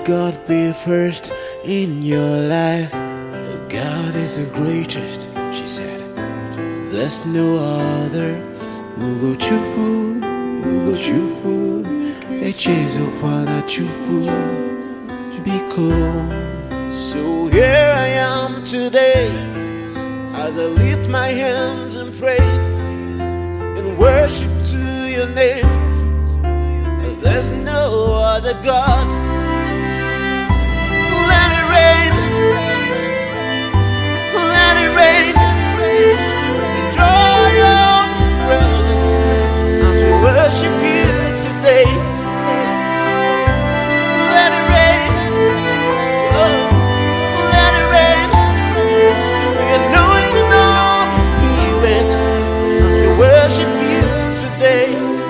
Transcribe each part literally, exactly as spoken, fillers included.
God be first in your life. God is the greatest, she said. There's no other. Who go chupu, who go chupu, a chase upon a chupu, be cool. So here I am today, as I lift my hands and praise and worship to your name. There's no other God. Let it rain, let it rain. Joy of presence as we worship you today. Let it rain, oh, let it rain. The anointing of His Spirit as we worship you today.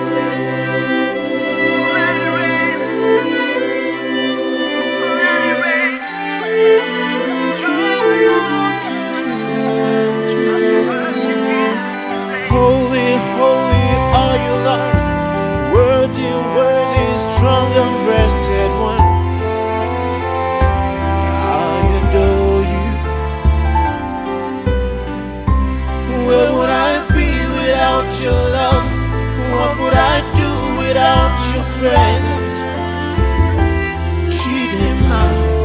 Holy, holy are you, Lord. Worthy, worthy, strong and breasted one. I adore you. Where would I be without your love? What would I do without your presence? Chidema,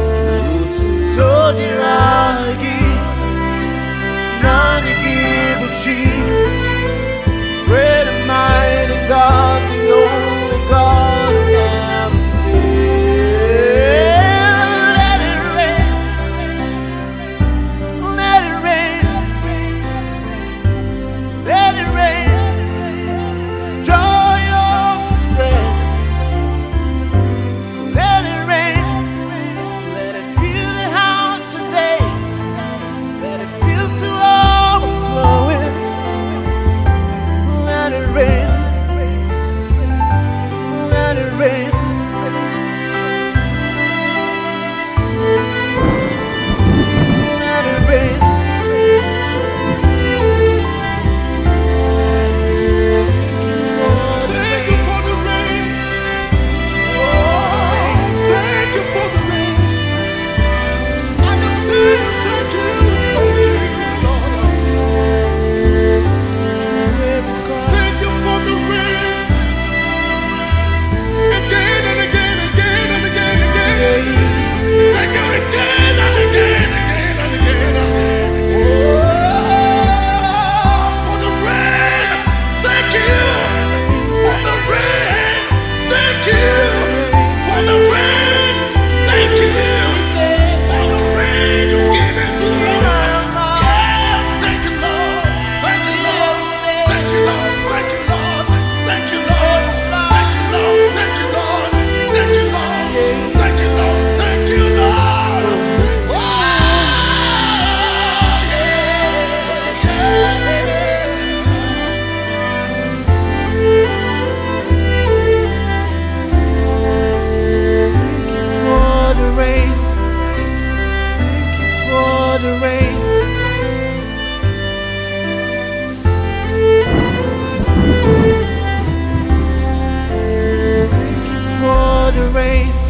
Ututodiragi, Nanigibuchi. Great and mighty God, the only God who never fails. Let it rain, let it rain, let it rain. Joy of presence, let it rain. Let it fill the house today. Let it fill to overflowing. Let it rain, let it rain. Let it rain. Thank you for the rain. Oh, thank you for the rain. I can sing thank you, thank you, Lord. Thank you for the rain. Again and again, again and again, again. Thank you again and again, again and again. Oh, for the rain. Thank you for the rain. Thank you for the rain. Thank you for the rain you give it to us. Yes, thank you, Lord. Thank you, Lord. Thank you, Lord. Thank you, Lord. Thank you, Lord. Thank you, Lord. Thank you, Lord. Thank you, Lord. Thank you, Lord. Thank you, Lord. Oh, yeah, yeah, For the rain, for the rain. For the rain.